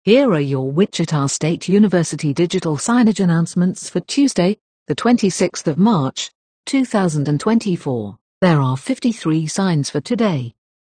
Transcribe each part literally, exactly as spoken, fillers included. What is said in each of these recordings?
Here are your Wichita State University digital signage announcements for Tuesday, the twenty-sixth of March, two thousand twenty-four. There are fifty-three signs for today.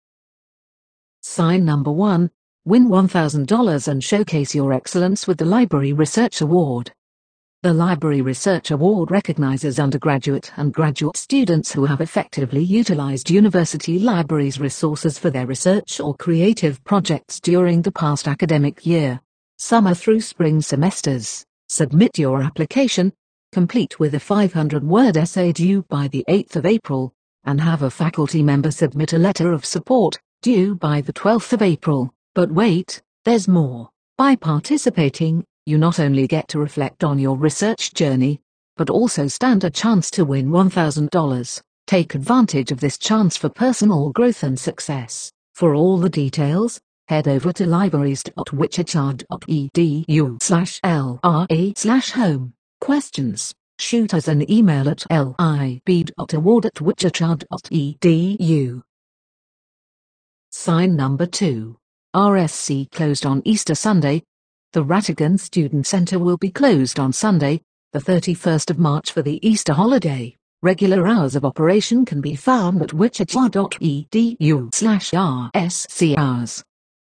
Sign number one, win one thousand dollars and showcase your excellence with the Library Research Award. The Library Research Award recognizes undergraduate and graduate students who have effectively utilized university libraries' resources for their research or creative projects during the past academic year, summer through spring semesters. Submit your application, complete with a five hundred word essay due by the eighth of April, and have a faculty member submit a letter of support, due by the twelfth of April. But wait, there's more. By participating, you not only get to reflect on your research journey, but also stand a chance to win one thousand dollars. Take advantage of this chance for personal growth and success. For all the details, head over to libraries dot wichita dot e d u slash l r a slash home. Questions? Shoot us an email at lib dot award at wichita dot e d u. Sign number two. R S C closed on Easter Sunday. The Rattigan Student Center will be closed on Sunday, the thirty-first of March for the Easter holiday. Regular hours of operation can be found at wichita dot e d u slash r s c hours.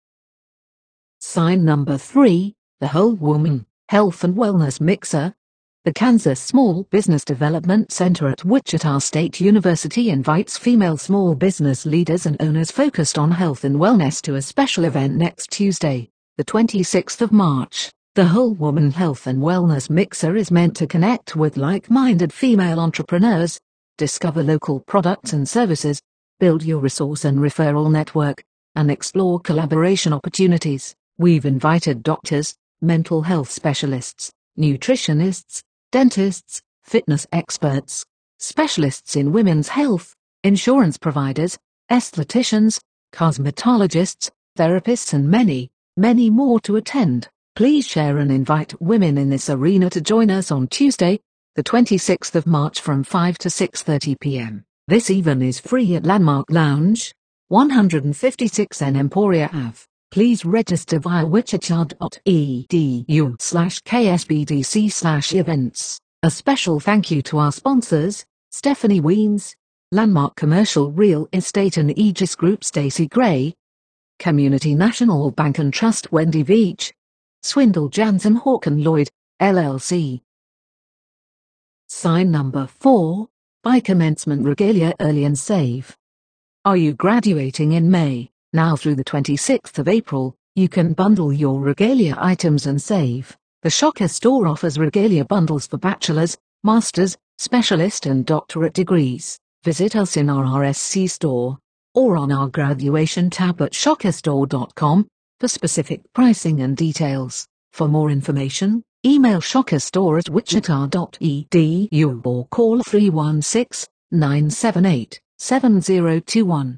Sign number three, the Whole Woman Health and Wellness Mixer. The Kansas Small Business Development Center at Wichita State University invites female small business leaders and owners focused on health and wellness to a special event next Tuesday, the twenty-sixth of March. The Whole Woman Health and Wellness Mixer is meant to connect with like-minded female entrepreneurs, discover local products and services, build your resource and referral network, and explore collaboration opportunities. We've invited doctors, mental health specialists, nutritionists, dentists, fitness experts, specialists in women's health, insurance providers, estheticians, cosmetologists, therapists and many, many more to attend. Please share and invite women in this arena to join us on Tuesday, the twenty-sixth of March from five to six thirty p m This event is free at Landmark Lounge, one fifty-six N Emporia Avenue. Please register via wichita dot e d u slash k s b d c slash events. A special thank you to our sponsors, Stephanie Weens, Landmark Commercial Real Estate and Aegis Group Stacey Gray, Community National Bank and Trust Wendy Veach, Swindle Jansen Hawken Lloyd, L L C. Sign number four, buy commencement regalia early and save. Are you graduating in May? Now through the twenty-sixth of April, you can bundle your regalia items and save. The Shocker Store offers regalia bundles for bachelor's, master's, specialist and doctorate degrees. Visit us in our R S C store, or on our graduation tab at shocker store dot com, for specific pricing and details. For more information, email shockerstore at wichita dot e d u or call three one six, nine seven eight, seven zero two one.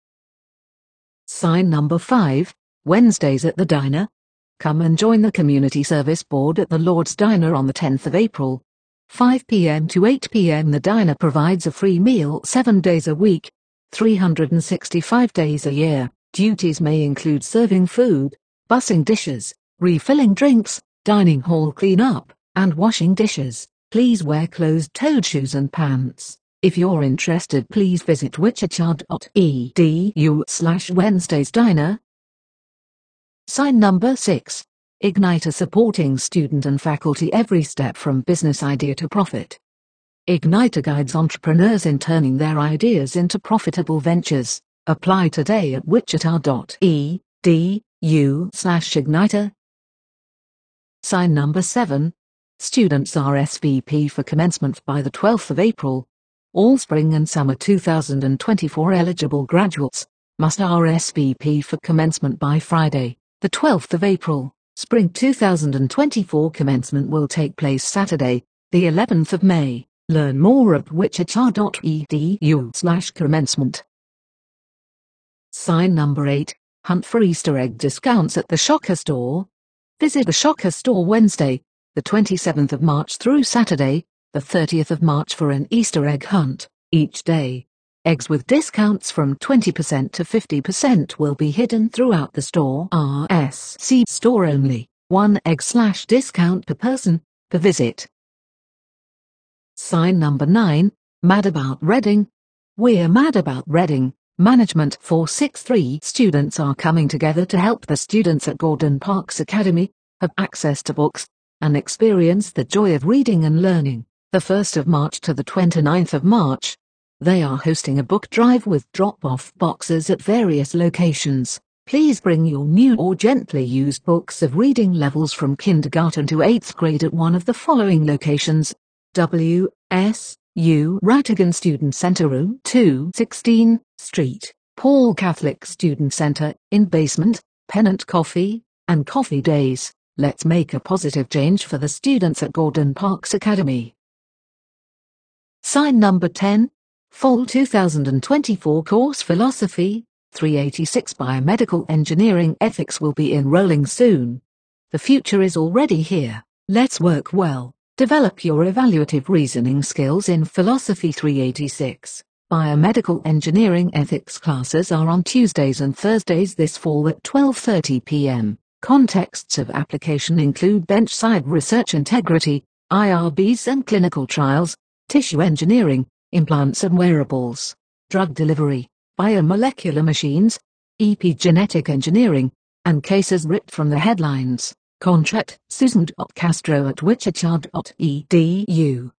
Sign number five, Wednesdays at the Diner. Come and join the Community Service Board at the Lord's Diner on the tenth of April. five p m to eight p m The diner provides a free meal seven days a week, three hundred sixty-five days a year. Duties may include serving food, bussing dishes, refilling drinks, dining hall cleanup, and washing dishes. Please wear closed-toed shoes and pants. If you're interested, please visit wichita dot e d u slash Wednesdays Diner. Sign number six. Igniter supporting student and faculty every step from business idea to profit. Igniter guides entrepreneurs in turning their ideas into profitable ventures. Apply today at wichita dot e d u slash Igniter. Sign number seven. Students R S V P for commencement by the twelfth of April. All spring and summer two thousand twenty-four eligible graduates must R S V P for commencement by Friday, the twelfth of April. Spring two thousand twenty-four commencement will take place Saturday, the eleventh of May. Learn more at wichita dot e d u slash commencement. Sign number eight. Hunt for Easter egg discounts at the Shocker Store. Visit the Shocker Store Wednesday, the twenty-seventh of March through Saturday, the thirtieth of March for an Easter egg hunt. Each day, Eggs with discounts from twenty percent to fifty percent will be hidden throughout the store. R S C store only. One egg slash discount per person, per visit. Sign number nine. Mad about Reading. We're mad about Reading. Management four sixty-three students are coming together to help the students at Gordon Parks Academy have access to books and experience the joy of reading and learning. The first of March to the twenty-ninth of March, they are hosting a book drive with drop-off boxes at various locations. Please bring your new or gently used books of reading levels from kindergarten to eighth grade at one of the following locations: W S U Rattigan Student Center, Room two sixteen, Street, Paul Catholic Student Center, in basement, Pennant Coffee, and Coffee Days. Let's make a positive change for the students at Gordon Parks Academy. Sign number ten. Fall two thousand twenty-four course Philosophy, three eighty-six Biomedical Engineering Ethics will be enrolling soon. The future is already here. Let's work well. Develop your evaluative reasoning skills in Philosophy three eighty-six. Biomedical Engineering Ethics classes are on Tuesdays and Thursdays this fall at twelve thirty p m Contexts of application include bench-side research integrity, I R Bs and clinical trials, tissue engineering, implants and wearables, drug delivery, biomolecular machines, epigenetic engineering, and cases ripped from the headlines. Contact Susan Castro at wichita dot e d u.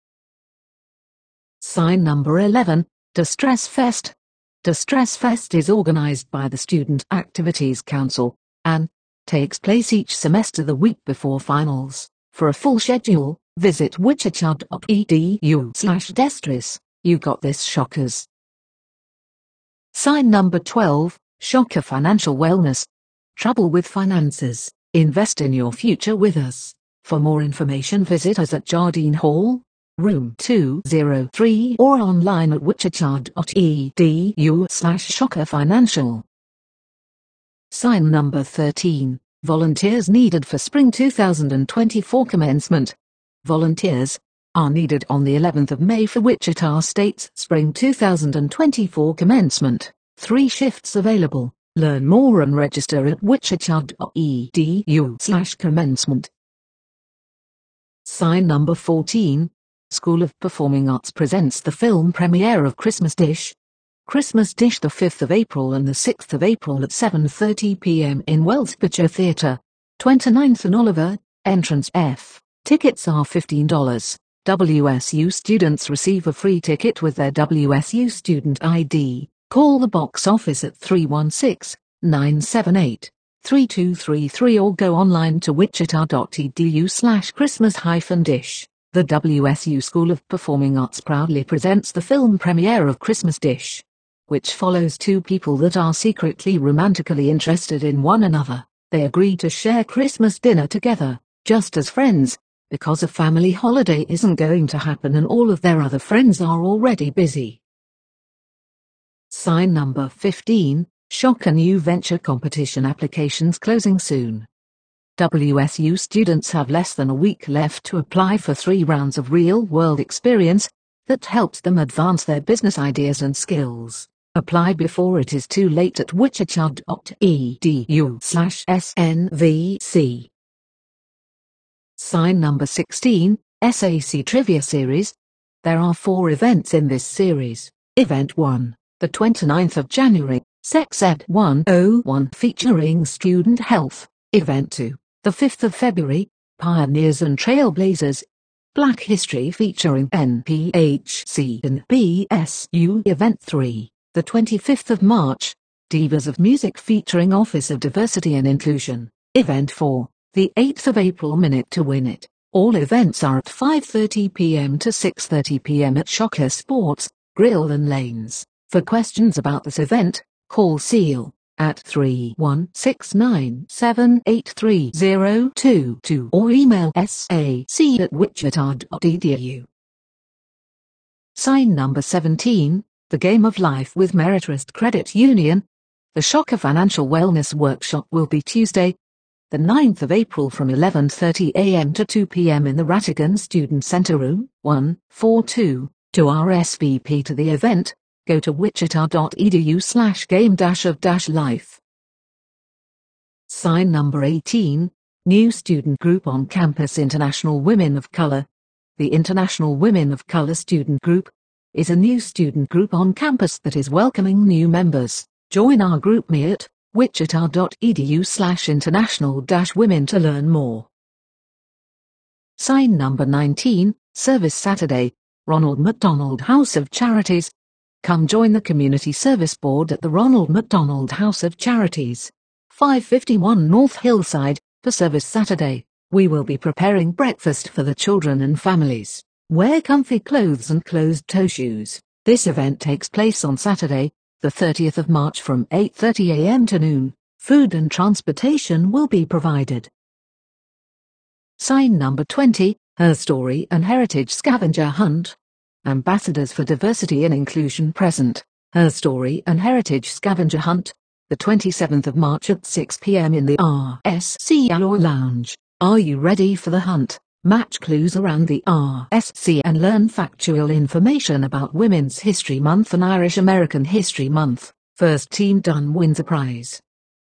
Sign number eleven. Distress Fest. Distress Fest is organized by the Student Activities Council and takes place each semester the week before finals. For a full schedule, visit wichita dot e d u slash distress. You got this, Shockers. Sign number twelve. Shocker Financial Wellness. Trouble with finances? Invest in your future with us. For more information, visit us at Jardine Hall, room two oh three, or online at wichita dot e d u slash shocker financial. Sign number thirteen. Volunteers needed for Spring two thousand twenty-four commencement. Volunteers are needed on the eleventh of May for Wichita State's Spring two thousand twenty-four commencement. Three shifts available. Learn more and register at wichita dot e d u slash commencement. Sign number fourteen. School of Performing Arts presents the film premiere of Christmas Dish. Christmas Dish the fifth of April and the sixth of April at seven thirty p m in Wells Picture Theatre, twenty-ninth and Oliver, entrance F. Tickets are fifteen dollars. W S U students receive a free ticket with their W S U student I D. Call the box office at three one six, nine seven eight, three two three three or go online to wichita dot e d u slash Christmas hyphen dish. The W S U School of Performing Arts proudly presents the film premiere of Christmas Dish, which follows two people that are secretly romantically interested in one another. They agree to share Christmas dinner together, just as friends, because a family holiday isn't going to happen and all of their other friends are already busy. Sign number fifteen. Shocker New Venture Competition applications closing soon. W S U students have less than a week left to apply for three rounds of real-world experience that helps them advance their business ideas and skills. Apply before it is too late at wichita dot e d u slash s n v c. Sign number sixteen. S A C Trivia Series. There are four events in this series. Event one. The twenty-ninth of January, Sex Ed one oh one featuring Student Health. Event two. The fifth of February, Pioneers and Trailblazers. Black History featuring N P H C and B S U. Event three. The twenty-fifth of March, Divas of Music featuring Office of Diversity and Inclusion. Event four. The eighth of April, Minute to Win It. All events are at five thirty p m to six thirty p m at Shocker Sports, Grill and Lanes. For questions about this event, call Seal at three one six nine seven eight three zero two two or email sac at wichita dot e d u. Sign number seventeen. The Game of Life with Meritrust Credit Union. The Shocker Financial Wellness Workshop will be Tuesday, the ninth of April from eleven thirty a m to two p m in the Rattigan Student Center, Room one forty-two. To R S V P to the event, Go to wichita.edu slash game dash of dash life. Sign number eighteen. New student group on campus, International Women of Color. The International Women of Color Student Group is a new student group on campus that is welcoming new members. Join our group me at wichita.edu slash international dash women to learn more. Sign number nineteen. Service Saturday, Ronald McDonald House of Charities. Come join the Community Service Board at the Ronald McDonald House of Charities, five fifty-one North Hillside, for Service Saturday. We will be preparing breakfast for the children and families. Wear comfy clothes and closed-toe shoes. This event takes place on Saturday, the thirtieth of March from eight thirty a m to noon. Food and transportation will be provided. Sign number twenty. Her Story and Heritage Scavenger Hunt. Ambassadors for Diversity and Inclusion present. Her Story and Heritage Scavenger Hunt, the twenty-seventh of March at six p m in the R S C Alloy Lounge. Are you ready for the hunt? Match clues around the R S C and learn factual information about Women's History Month and Irish American History Month. First team done wins a prize.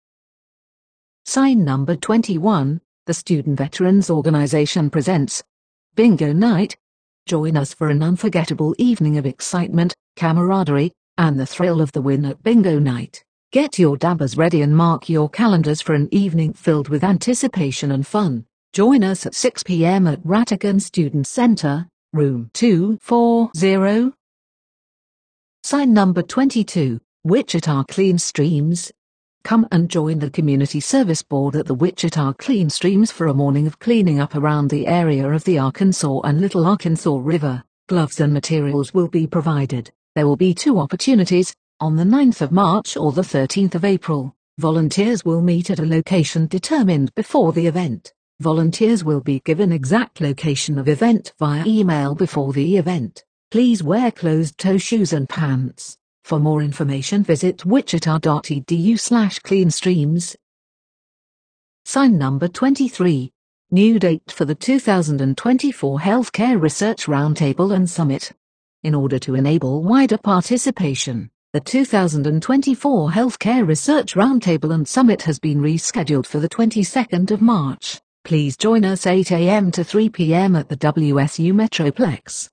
Sign number twenty-one. The Student Veterans Organization presents Bingo Night. Join us for an unforgettable evening of excitement, camaraderie, and the thrill of the win at Bingo Night. Get your dabbers ready and mark your calendars for an evening filled with anticipation and fun. Join us at six p m at Rattigan Student Center, room two forty. Sign number twenty-two. Wichita Clean Streams. Come and join the Community Service Board at the Wichita Clean Streams for a morning of cleaning up around the area of the Arkansas and Little Arkansas River. Gloves and materials will be provided. There will be two opportunities, on the ninth of March or the thirteenth of April. Volunteers will meet at a location determined before the event. Volunteers will be given exact location of event via email before the event. Please wear closed-toe shoes and pants. For more information visit wichita.edu slash cleanstreams. Sign number twenty-three. New date for the two thousand twenty-four Healthcare Research Roundtable and Summit. In order to enable wider participation, the two thousand twenty-four Healthcare Research Roundtable and Summit has been rescheduled for the twenty-second of March. Please join us eight a m to three p m at the W S U Metroplex.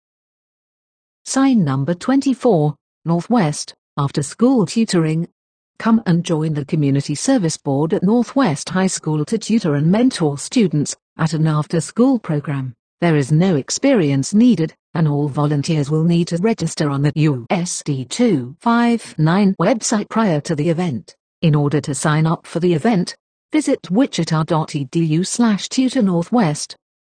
Sign number twenty-four. Northwest, After School Tutoring. Come and join the Community Service Board at Northwest High School to tutor and mentor students at an after-school program. There is no experience needed, and all volunteers will need to register on the U S D two fifty-nine website prior to the event. In order to sign up for the event, visit wichita.edu slash tutor northwest.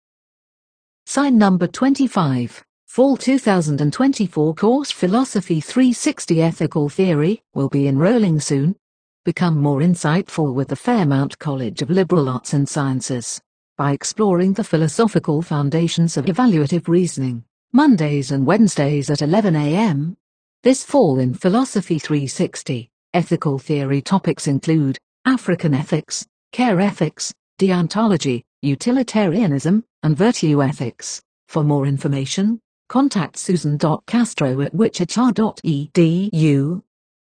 Sign number twenty-five. Fall two thousand twenty-four course Philosophy three sixty Ethical Theory will be enrolling soon. Become more insightful with the Fairmount College of Liberal Arts and Sciences by exploring the philosophical foundations of evaluative reasoning. Mondays and Wednesdays at eleven a m This fall in Philosophy three sixty, ethical theory topics include African ethics, care ethics, deontology, utilitarianism, and virtue ethics. For more information, contact susan dot castro at wichita dot e d u.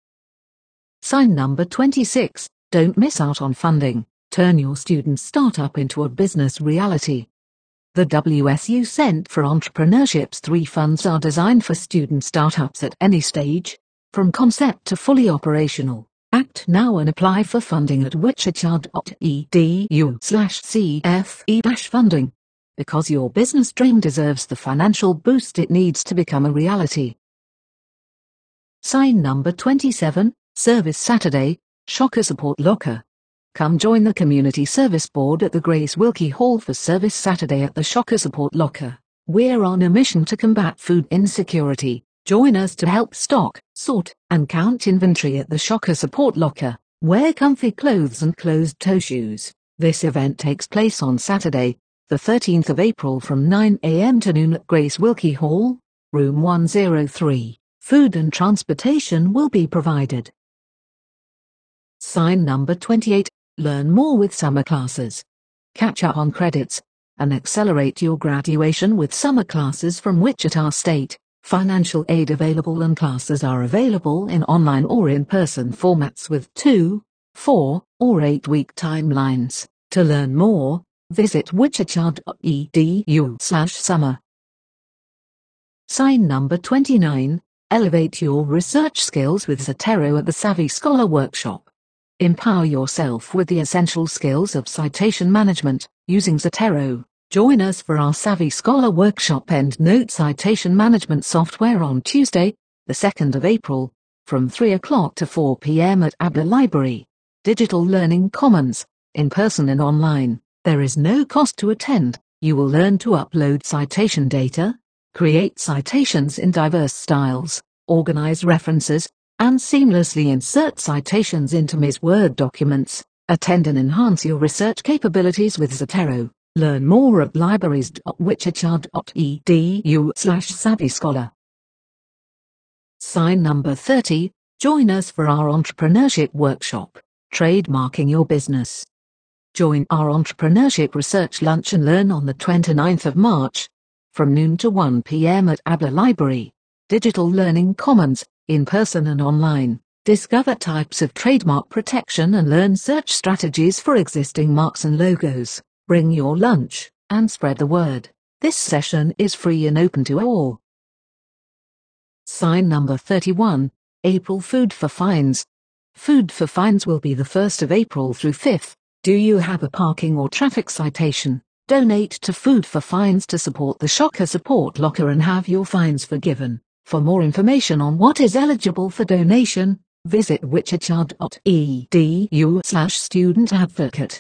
Sign number twenty-six. Don't miss out on funding. Turn your student startup into a business reality. The W S U Center for Entrepreneurship's three funds are designed for student startups at any stage, from concept to fully operational. Act now and apply for funding at wichita.edu slash CFE-funding. Because your business dream deserves the financial boost it needs to become a reality. Sign number twenty-seven. Service Saturday, Shocker Support Locker. Come join the Community Service Board at the Grace Wilkie Hall for Service Saturday at the Shocker Support Locker. We're on a mission to combat food insecurity. Join us to help stock, sort, and count inventory at the Shocker Support Locker. Wear comfy clothes and closed-toe shoes. This event takes place on Saturday, the thirteenth of April from nine a m to noon at Grace Wilkie Hall, room one oh three. Food and transportation will be provided. Sign number twenty-eight. Learn more with summer classes. Catch up on credits and accelerate your graduation with summer classes from Wichita State. Financial aid available and classes are available in online or in-person formats with two, four, or eight-week timelines. To learn more, visit wichita dot e d u slash summer. Sign number twenty-nine, elevate your research skills with Zotero at the Savvy Scholar Workshop. Empower yourself with the essential skills of citation management, using Zotero. Join us for our Savvy Scholar Workshop EndNote Citation Management software on Tuesday, the second of April, from three o'clock to four p m at Abler Library. Digital Learning Commons, in person and online. There is no cost to attend. You will learn to upload citation data, create citations in diverse styles, organize references, and seamlessly insert citations into M I S Word documents. Attend and enhance your research capabilities with Zotero. Learn more at libraries dot wichita dot e d u slash savvy scholar. Sign number thirty, join us for our entrepreneurship workshop, Trademarking Your Business. Join our entrepreneurship research lunch and learn on the twenty-ninth of March, from noon to one p m at Abler Library. Digital Learning Commons, in person and online. Discover types of trademark protection and learn search strategies for existing marks and logos. Bring your lunch, and spread the word. This session is free and open to all. Sign number thirty-one, April Food for Fines. Food for Fines will be the first of April through fifth. Do you have a parking or traffic citation? Donate to Food for Fines to support the Shocker Support Locker and have your fines forgiven. For more information on what is eligible for donation, visit wichita dot e d u slash student advocate.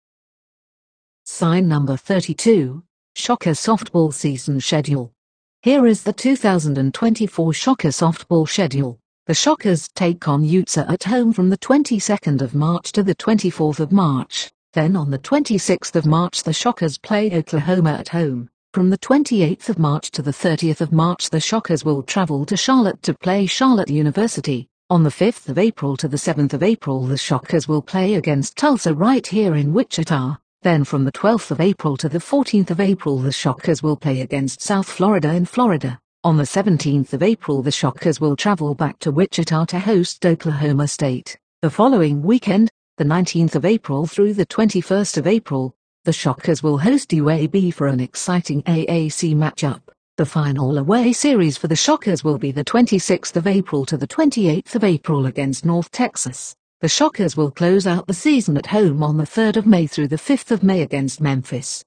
Sign number thirty-two, Shocker Softball Season Schedule. Here is the two thousand twenty-four Shocker Softball Schedule. The Shockers take on Utah at home from the twenty-second of March to the twenty-fourth of March. Then on the twenty-sixth of March the Shockers play Oklahoma at home. From the twenty-eighth of March to the thirtieth of March the Shockers will travel to Charlotte to play Charlotte University. On the fifth of April to the seventh of April the Shockers will play against Tulsa right here in Wichita. Then from the twelfth of April to the fourteenth of April the Shockers will play against South Florida in Florida. On the seventeenth of April the Shockers will travel back to Wichita to host Oklahoma State. The following weekend, the nineteenth of April through the twenty-first of April, the Shockers will host U A B for an exciting A A C matchup. The final away series for the Shockers will be the twenty-sixth of April to the twenty-eighth of April against North Texas. The Shockers will close out the season at home on the third of May through the fifth of May against Memphis.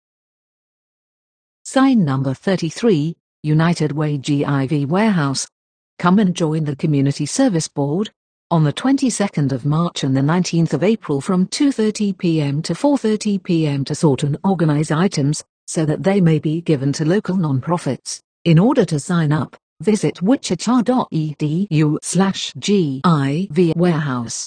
Sign number thirty-three, United Way G I V Warehouse. Come and join the Community Service Board on the twenty-second of March and the nineteenth of April from two thirty p m to four thirty p m to sort and organize items so that they may be given to local nonprofits. In order to sign up, visit wichita dot e d u slash G I V Warehouse.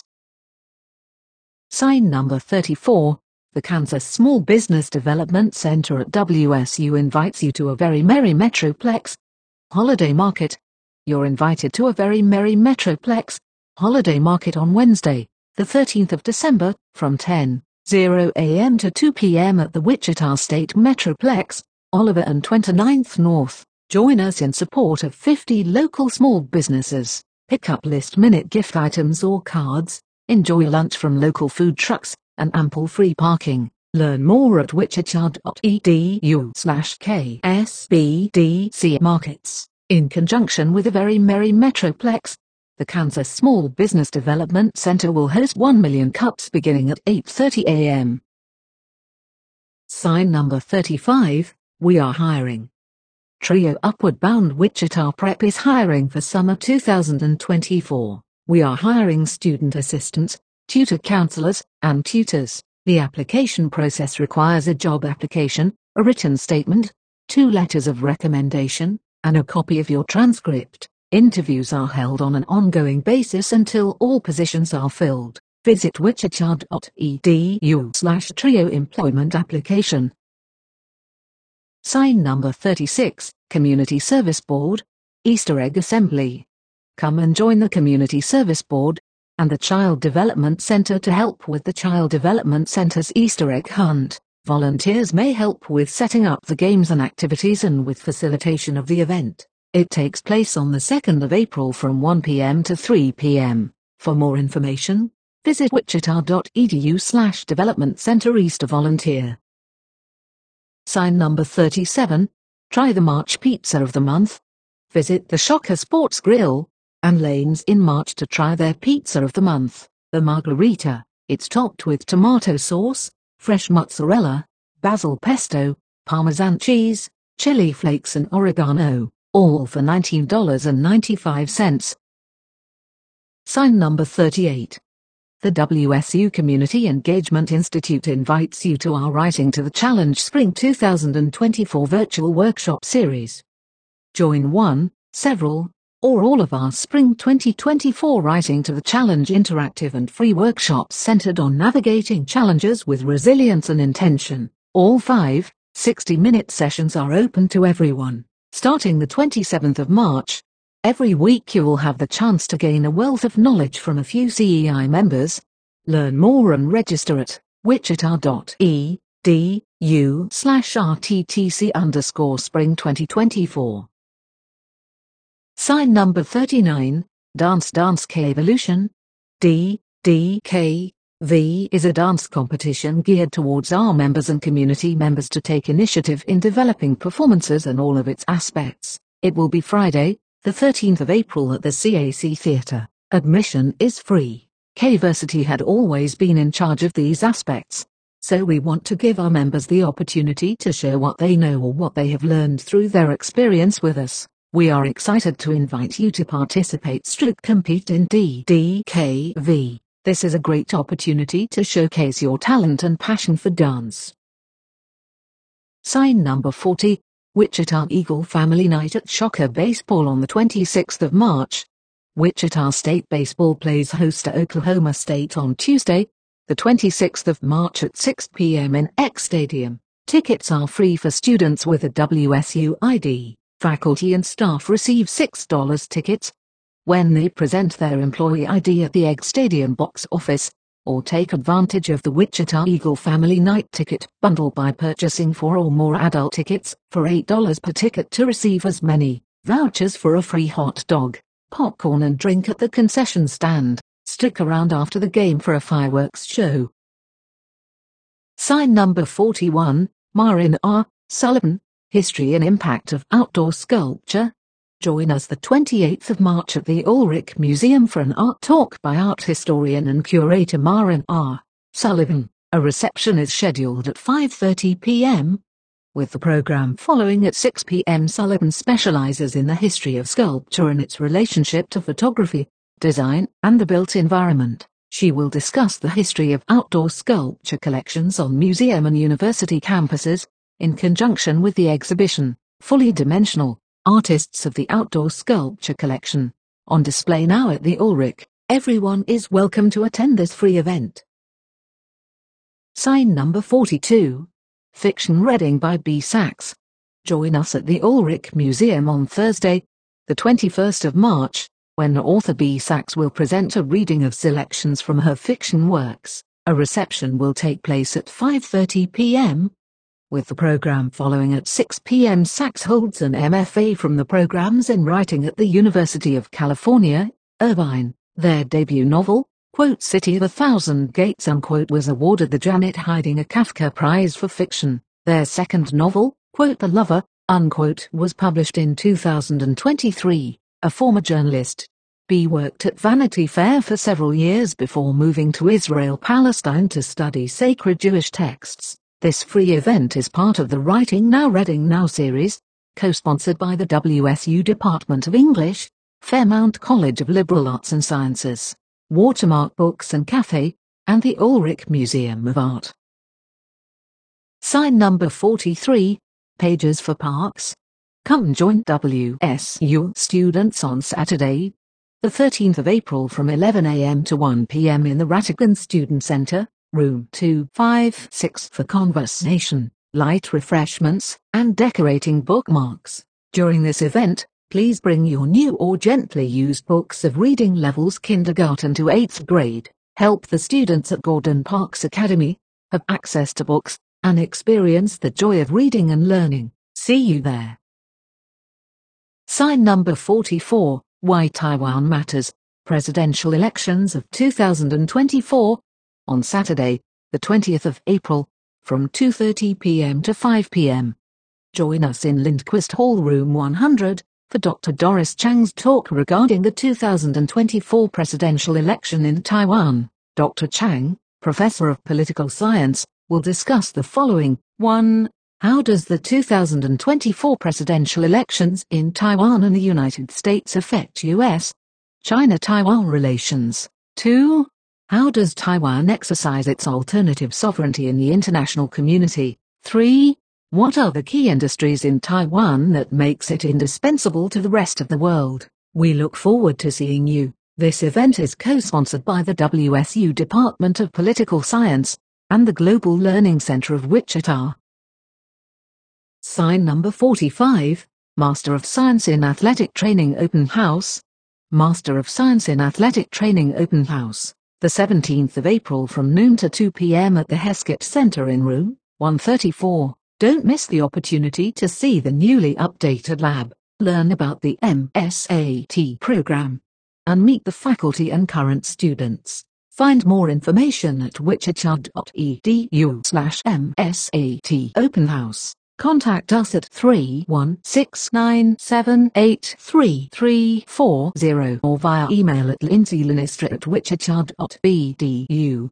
Sign number thirty-four, the Kansas Small Business Development Center at W S U invites you to a very merry Metroplex holiday market. You're invited to a very merry Metroplex holiday market on Wednesday, the thirteenth of December, from ten a m to two p m at the Wichita State Metroplex, Oliver and twenty-ninth North. Join us in support of fifty local small businesses. Pick up last-minute gift items or cards. Enjoy lunch from local food trucks, and ample free parking. Learn more at wichita dot e d u slash K S B D C markets. In conjunction with a very merry Metroplex, the Kansas Small Business Development Center will host one million cups beginning at eight thirty a m Sign number thirty-five, we are hiring. Trio Upward Bound Wichita Prep is hiring for summer two thousand twenty-four. We are hiring student assistants, tutor counselors, and tutors. The application process requires a job application, a written statement, two letters of recommendation, and a copy of your transcript. Interviews are held on an ongoing basis until all positions are filled. Visit wichita dot e d u slash trio employment application. Sign number thirty-six, Community Service Board, Easter Egg Assembly. Come and join the Community Service Board and the Child Development Center to help with the Child Development Center's Easter Egg Hunt. Volunteers may help with setting up the games and activities and with facilitation of the event. It takes place on the second of April from one p m to three p m For more information, visit wichita dot e d u slash development center east to volunteer. Sign number thirty-seven. Try the March Pizza of the Month. Visit the Shocker Sports Grill and Lanes in March to try their Pizza of the Month, the Margherita. It's topped with tomato sauce, fresh mozzarella, basil pesto, Parmesan cheese, chili flakes and oregano, all for nineteen dollars and ninety-five cents. Sign number thirty-eight. The W S U Community Engagement Institute invites you to our Writing to the Challenge Spring two thousand twenty-four virtual workshop series. Join one, several, or all of our Spring twenty twenty-four Writing to the Challenge interactive and free workshops centered on navigating challenges with resilience and intention. All five, sixty-minute sessions are open to everyone. Starting the twenty-seventh of March, every week you will have the chance to gain a wealth of knowledge from a few C E I members. Learn more and register at wichita dot e d u slash r t t c underscore spring twenty twenty-four. Sign number thirty-nine. Dance Dance K Evolution. D D K V is a dance competition geared towards our members and community members to take initiative in developing performances and all of its aspects. It will be Friday, the thirteenth of April at the C A C Theatre. Admission is free. K-versity had always been in charge of these aspects, so we want to give our members the opportunity to share what they know or what they have learned through their experience with us. We are excited to invite you to participate stroke compete in D D K V. This is a great opportunity to showcase your talent and passion for dance. Sign number forty. Wichita Eagle Family Night at Shocker Baseball on the twenty-sixth of March. Wichita State Baseball plays host to Oklahoma State on Tuesday, the twenty-sixth of March at six p m in Eck Stadium. Tickets are free for students with a W S U I D. Faculty and staff receive six dollars tickets when they present their employee I D at the Eck Stadium box office, or take advantage of the Wichita Eagle Family Night ticket bundle by purchasing four or more adult tickets for eight dollars per ticket to receive as many vouchers for a free hot dog, popcorn and drink at the concession stand. Stick around after the game for a fireworks show. Sign number forty-one. Marin R. Sullivan, History and Impact of Outdoor Sculpture. Join us the twenty-eighth of March at the Ulrich Museum for an art talk by art historian and curator Marin R. Sullivan. A reception is scheduled at five thirty p m With the program following at six p m Sullivan specializes in the history of sculpture and its relationship to photography, design, and the built environment. She will discuss the history of outdoor sculpture collections on museum and university campuses, in conjunction with the exhibition, Fully Dimensional, Artists of the Outdoor Sculpture Collection, on display now at the Ulrich. Everyone is welcome to attend this free event. Sign number forty-two. Fiction Reading by B. Sachs. Join us at the Ulrich Museum on Thursday, the twenty-first of March, when author B. Sachs will present a reading of selections from her fiction works. A reception will take place at five thirty p m With the program following at six p m Sachs holds an M F A from the programs in writing at the University of California, Irvine. Their debut novel, quote, City of a Thousand Gates, unquote, was awarded the Janet Heidinger Kafka Prize for Fiction. Their second novel, quote, The Lover, unquote, was published in two thousand twenty-three. A former journalist, B worked at Vanity Fair for several years before moving to Israel-Palestine to study sacred Jewish texts. This free event is part of the Writing Now Reading Now series, co-sponsored by the W S U Department of English, Fairmount College of Liberal Arts and Sciences, Watermark Books and Cafe, and the Ulrich Museum of Art. Sign number forty-three. Pages for Parks. Come join W S U students on Saturday, the thirteenth of April from eleven a m to one p m in the Rattigan Student Center, room two five six for conversation, light refreshments, and decorating bookmarks. During this event, please bring your new or gently used books of reading levels kindergarten to eighth grade. Help the students at Gordon Parks Academy have access to books and experience the joy of reading and learning. See you there. Sign number forty-four, Why Taiwan Matters, Presidential Elections of two thousand twenty-four, on Saturday, the twentieth of April, from two thirty p m to five p m Join us in Lindquist Hall Room one hundred, for Doctor Doris Chang's talk regarding the two thousand twenty-four presidential election in Taiwan. Doctor Chang, Professor of Political Science, will discuss the following. one. How does the two thousand twenty-four presidential elections in Taiwan and the United States affect U S China-Taiwan relations? two. How does Taiwan exercise its alternative sovereignty in the international community? three. What are the key industries in Taiwan that makes it indispensable to the rest of the world? We look forward to seeing you. This event is co-sponsored by the W S U Department of Political Science and the Global Learning Center of Wichita. Sign number forty-five, Master of Science in Athletic Training Open House. Master of Science in Athletic Training Open House, the seventeenth of April from noon to two p m at the Heskett Center in room one thirty-four. Don't miss the opportunity to see the newly updated lab, learn about the M S A T program, and meet the faculty and current students. Find more information at wichita dot e d u slash M S A T Open House. Contact us at three one six nine seven eight three three four zero or via email at lindsaylinistra at wichita dot e d u.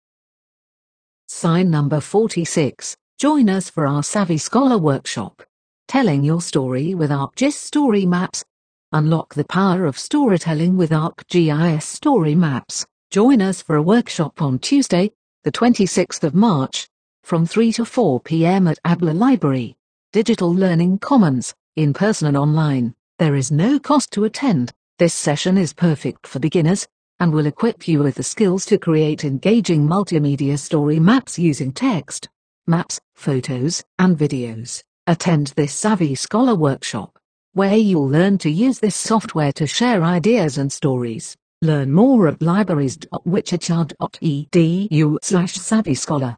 Sign number forty-six. Join us for our Savvy Scholar workshop. Telling your story with ArcGIS Story Maps. Unlock the power of storytelling with ArcGIS Story Maps. Join us for a workshop on Tuesday, the twenty-sixth of March, from three to four p m at A B L A Library, Digital Learning Commons, in person and online. There is no cost to attend. This session is perfect for beginners and will equip you with the skills to create engaging multimedia story maps using text, maps, photos, and videos. Attend this Savvy Scholar workshop, where you'll learn to use this software to share ideas and stories. Learn more at libraries dot wichita dot e d u slash savvy scholar.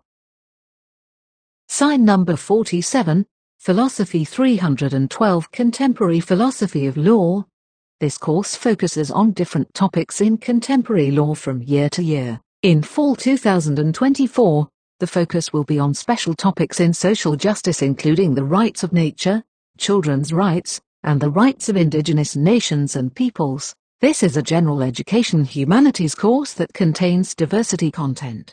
Sign number forty-seven, Philosophy three hundred twelve Contemporary Philosophy of Law. This course focuses on different topics in contemporary law from year to year. In fall two thousand twenty-four, the focus will be on special topics in social justice, including the rights of nature, children's rights, and the rights of indigenous nations and peoples. This is a general education humanities course that contains diversity content.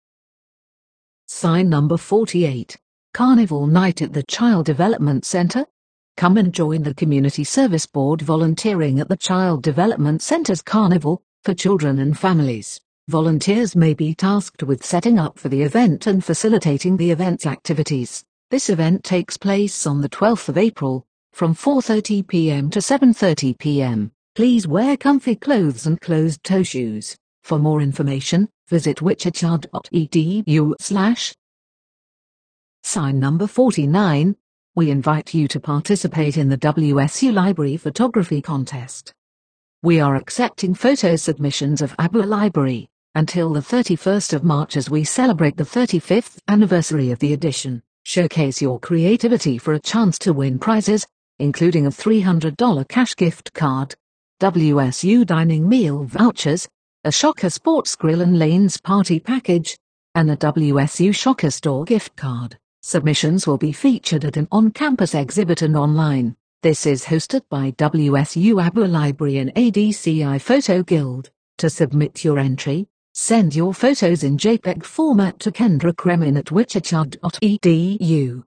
Sign number forty-eight, Carnival Night at the Child Development Center. Come and join the Community Service Board volunteering at the Child Development Center's Carnival for children and families. Volunteers may be tasked with setting up for the event and facilitating the event's activities. This event takes place on the twelfth of April, from four thirty p m to seven thirty p m Please wear comfy clothes and closed-toe shoes. For more information, visit wichita dot e d u slash. Sign number forty-nine. We invite you to participate in the W S U Library Photography Contest. We are accepting photo submissions of A B L A Library until the thirty-first of March as we celebrate the thirty-fifth anniversary of the edition. Showcase your creativity for a chance to win prizes, including a three hundred dollar cash gift card, W S U dining meal vouchers, a Shocker Sports Grill and Lanes party package, and a W S U Shocker Store gift card. Submissions will be featured at an on-campus exhibit and online. This is hosted by W S U A B L A Library and A D C I Photo Guild. To submit your entry, send your photos in JPEG format to Kendra Kremin at wichita dot e d u.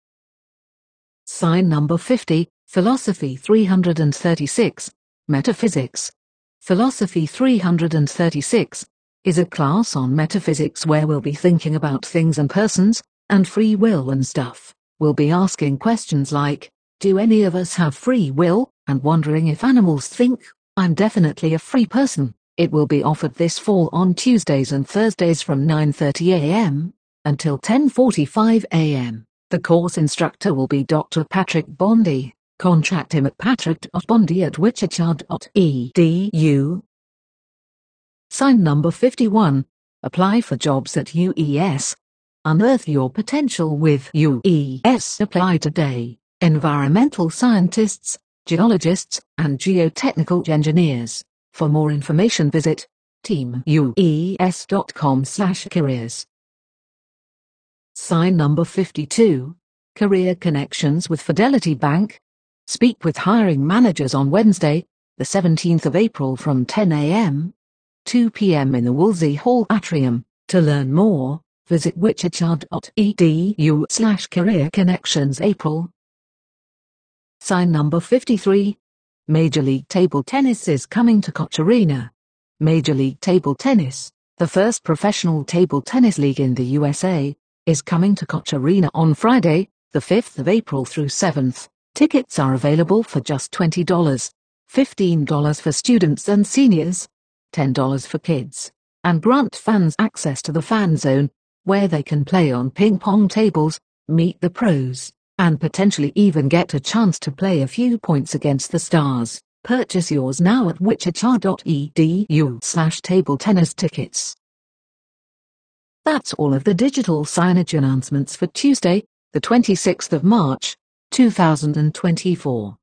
Sign number fifty, Philosophy three hundred thirty-six, Metaphysics. Philosophy three hundred thirty-six is a class on metaphysics where we'll be thinking about things and persons, and free will and stuff. We'll be asking questions like, do any of us have free will, and wondering if animals think. I'm definitely a free person. It will be offered this fall on Tuesdays and Thursdays from nine thirty a m until ten forty-five a m The course instructor will be Doctor Patrick Bondi. Contact him at patrick dot bondi at wichita dot e d u. Sign number fifty-one. Apply for jobs at U E S. Unearth your potential with U E S Apply today. Environmental scientists, geologists, and geotechnical engineers. For more information visit team U E S dot com slash careers. Sign number fifty-two. Career Connections with Fidelity Bank. Speak with hiring managers on Wednesday, the seventeenth of April from ten a m two p m in the Woolsey Hall Atrium. To learn more, visit wichita dot e d u slash career connections April. Sign number fifty-three. Major League Table Tennis is coming to Koch Arena. Major League Table Tennis, the first professional table tennis league in the U S A, is coming to Koch Arena on Friday, the fifth of April through seventh. Tickets are available for just twenty dollars, fifteen dollars for students and seniors, ten dollars for kids, and grant fans access to the fan zone, where they can play on ping pong tables, meet the pros, and potentially even get a chance to play a few points against the stars. Purchase yours now at wichita dot e d u slash table tennis tickets. That's all of the digital signage announcements for Tuesday, the twenty-sixth of March, two thousand twenty-four.